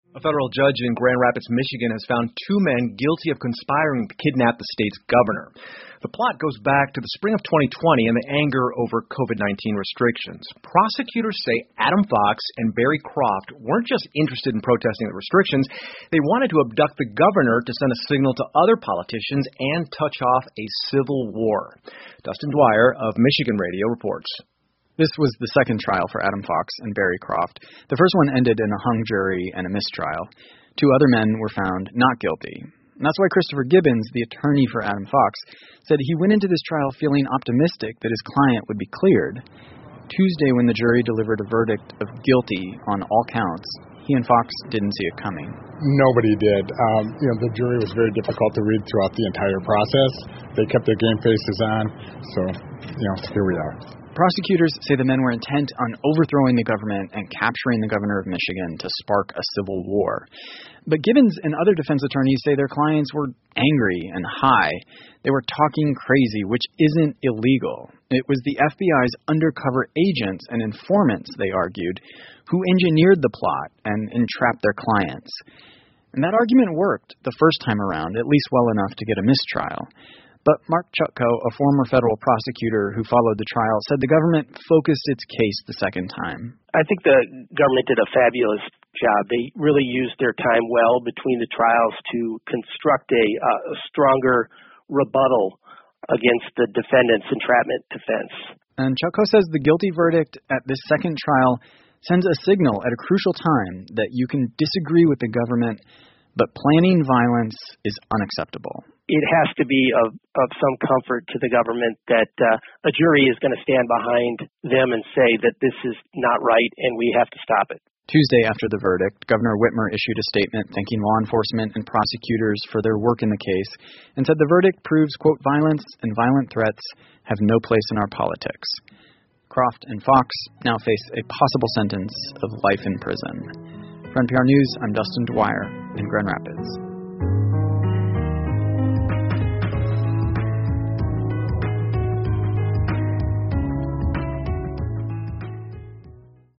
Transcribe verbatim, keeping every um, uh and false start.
A federal judge in Grand Rapids, Michigan has found two men guilty of conspiring to kidnap the state's governor. The plot goes back to the spring of twenty twenty and the anger over COVID nineteen restrictions. Prosecutors say Adam Fox and Barry Croft weren't just interested in protesting the restrictions. They wanted to abduct the governor to send a signal to other politicians and touch off a civil war. Dustin Dwyer of Michigan Radio reports. This was the second trial for Adam Fox and Barry Croft. The first one ended in a hung jury and a mistrial. Two other men were found not guilty. And that's why Christopher Gibbons, the attorney for Adam Fox, said he went into this trial feeling optimistic that his client would be cleared. Tuesday, when the jury delivered a verdict of guilty on all counts, he and Fox didn't see it coming. Nobody did. Um, you know, the jury was very difficult to read throughout the entire process. They kept their game faces on, so, you know, here we are. Prosecutors say the men were intent on overthrowing the government and capturing the governor of Michigan to spark a civil war. But Gibbons and other defense attorneys say their clients were angry and high. They were talking crazy, which isn't illegal. It was the F B I's undercover agents and informants, they argued, who engineered the plot and entrapped their clients. And that argument worked the first time around, at least well enough to get a mistrial. But Mark Chutko, a former federal prosecutor who followed the trial, said the government focused its case the second time. I think the government did a fabulous job. They really used their time well between the trials to construct a, uh, a stronger rebuttal against the defendant's entrapment defense. And Chutko says the guilty verdict at this second trial sends a signal at a crucial time that you can disagree with the government, but planning violence is unacceptable. It has to be of, of some comfort to the government that uh, a jury is going to stand behind them and say that this is not right and we have to stop it. Tuesday after the verdict, Governor Whitmer issued a statement thanking law enforcement and prosecutors for their work in the case and said the verdict proves, quote, violence and violent threats have no place in our politics. Croft and Fox now face a possible sentence of life in prison. For N P R News, I'm Dustin Dwyer in Grand Rapids.